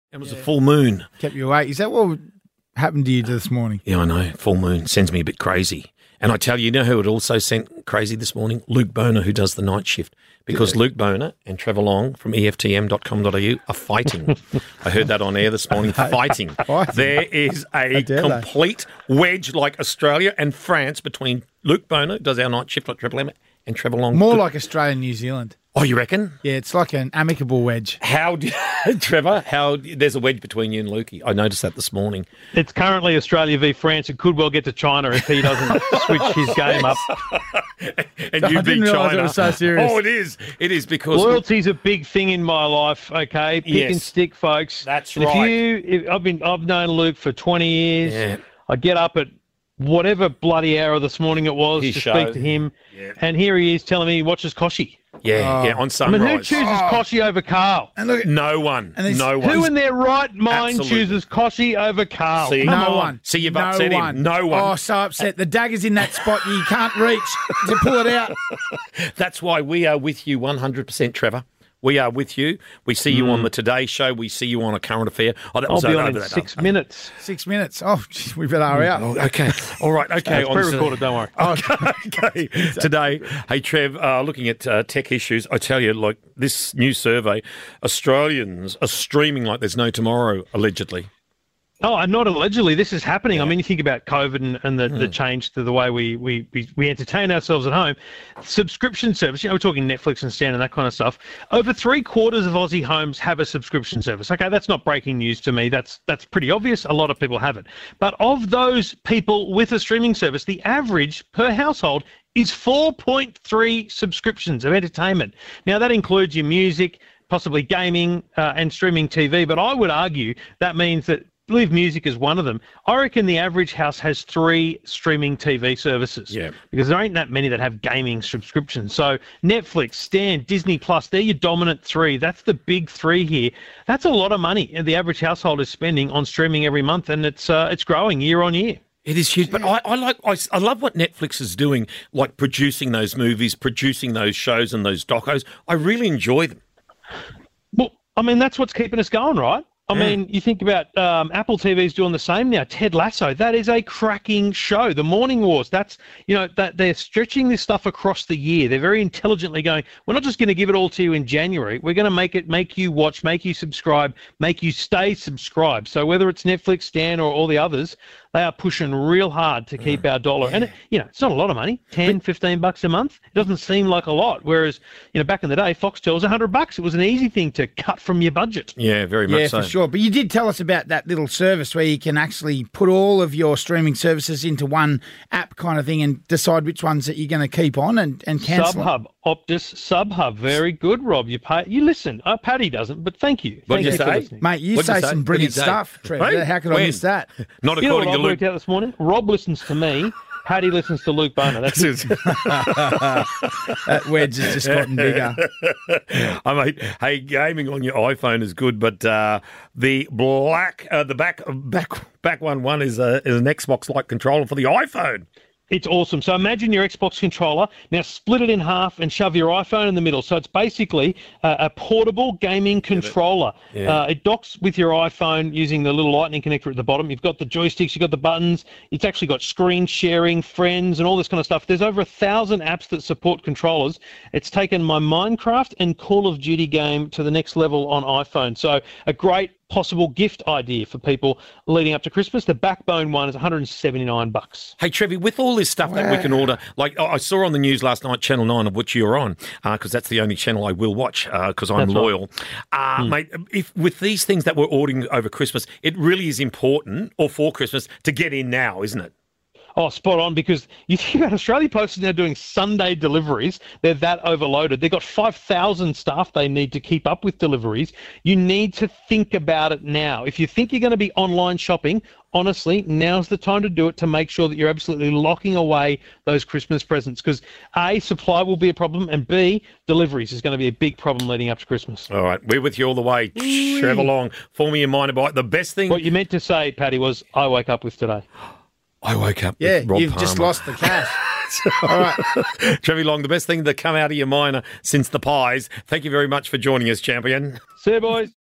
It was a full moon. Kept you awake. Is that what happened to you this morning? Yeah, I know. Full moon sends me a bit crazy. And I tell you, you know who it also sent crazy this morning? Luke Boner, who does the night shift. Because Luke Boner and Trevor Long from EFTM.com.au are fighting. I heard that on air this morning, fighting. There is a complete wedge like Australia and France between Luke Boner, who does our night shift like Triple M, and Trevor Long. More like Australia and New Zealand. Oh, you reckon? Yeah, it's like an amicable wedge. Trevor, there's a wedge between you and Lukey. I noticed that this morning. It's currently Australia v France. It could well get to China if he doesn't switch his game up. And you beat China. It was so serious. Oh, it is. It is because loyalty's a big thing in my life. Okay, pick and stick, folks. That's and right. I've known Luke for 20 years. Yeah. I get up at whatever bloody hour this morning it was to speak to him, and here he is telling me he watches Koshy. Yeah, on Sunrise. I mean, who chooses Koshy over Carl? And look, no one. No one. Who in their right mind chooses Koshy over Carl? See, no one. See, you've upset him. No one. Oh, so upset. The dagger's in that spot you can't reach to pull it out. That's why we are with you 100%, Trevor. We are with you. We see you on the Today Show. We see you on A Current Affair. I'll be on in 6 minutes. 6 minutes. Oh, geez, we better hurry up. Oh, okay. All right. Okay. It's pre-recorded, don't worry. Okay. Today, hey, Trev, looking at tech issues, I tell you, like this new survey, Australians are streaming like there's no tomorrow, allegedly. Oh, and not allegedly. This is happening. Yeah. I mean, you think about COVID and the change to the way we entertain ourselves at home. Subscription service, we're talking Netflix and Stan and that kind of stuff. Over 3/4 of Aussie homes have a subscription service. Okay, that's not breaking news to me. That's pretty obvious. A lot of people have it. But of those people with a streaming service, the average per household is 4.3 subscriptions of entertainment. Now, that includes your music, possibly gaming and streaming TV. But I would argue that means that Live Music is one of them. I reckon the average house has 3 streaming TV services. Yeah. Because there ain't that many that have gaming subscriptions. So Netflix, Stan, Disney Plus, they're your dominant 3. That's the big 3 here. That's a lot of money the average household is spending on streaming every month, and it's growing year on year. It is huge, but I love what Netflix is doing, like producing those movies, producing those shows and those docos. I really enjoy them. Well, I mean, that's what's keeping us going, right? I mean, you think about Apple TV's doing the same now. Ted Lasso, that is a cracking show. The Morning Wars, that they're stretching this stuff across the year. They're very intelligently going, we're not just going to give it all to you in January. We're going to make you watch, make you subscribe, make you stay subscribed. So whether it's Netflix, Stan, or all the others, they are pushing real hard to keep our dollar. And, it's not a lot of money, $10, $15 a month. It doesn't seem like a lot. Whereas, back in the day, Foxtel's $100. It was an easy thing to cut from your budget. Yeah, very much so. Yeah, for sure. But you did tell us about that little service where you can actually put all of your streaming services into one app kind of thing and decide which ones that you're going to keep on and cancel. SubHub, Optus, SubHub. Very good, Rob. You listen. Paddy doesn't, but thank you. What did you say? Mate, you say some brilliant stuff, Trevor. Right? How could I miss that? Not according to Luke. Worked out this morning. Rob listens to me. Paddy listens to Luke Boner. That's it. That wedge has just gotten bigger. Hey, gaming on your iPhone is good, but the back one is an Xbox-like controller for the iPhone. It's awesome. So imagine your Xbox controller. Now split it in half and shove your iPhone in the middle. So it's basically a portable gaming controller. It docks with your iPhone using the little lightning connector at the bottom. You've got the joysticks, you've got the buttons. It's actually got screen sharing, friends, and all this kind of stuff. There's over 1,000 apps that support controllers. It's taken my Minecraft and Call of Duty game to the next level on iPhone. So a great possible gift idea for people leading up to Christmas. The Backbone one is $179. Hey, Trevi, with all this stuff that we can order, like I saw on the news last night, Channel 9, of which you're on, because that's the only channel I will watch because I'm loyal. Mate, if with these things that we're ordering over Christmas, it really is important, or for Christmas, to get in now, isn't it? Oh, spot on, because you think about Australia Post is now doing Sunday deliveries. They're that overloaded. They've got 5,000 staff they need to keep up with deliveries. You need to think about it now. If you think you're going to be online shopping, honestly, now's the time to do it, to make sure that you're absolutely locking away those Christmas presents, because A, supply will be a problem, and B, deliveries is going to be a big problem leading up to Christmas. All right, we're with you all the way. Trevor Long, form your mind about the best thing. What you meant to say, Paddy, was I woke up with today. I woke up with Rob you've Palmer. just lost the cash. All right. Trevor Long, the best thing to come out of your minor since the pies. Thank you very much for joining us, champion. See you, boys.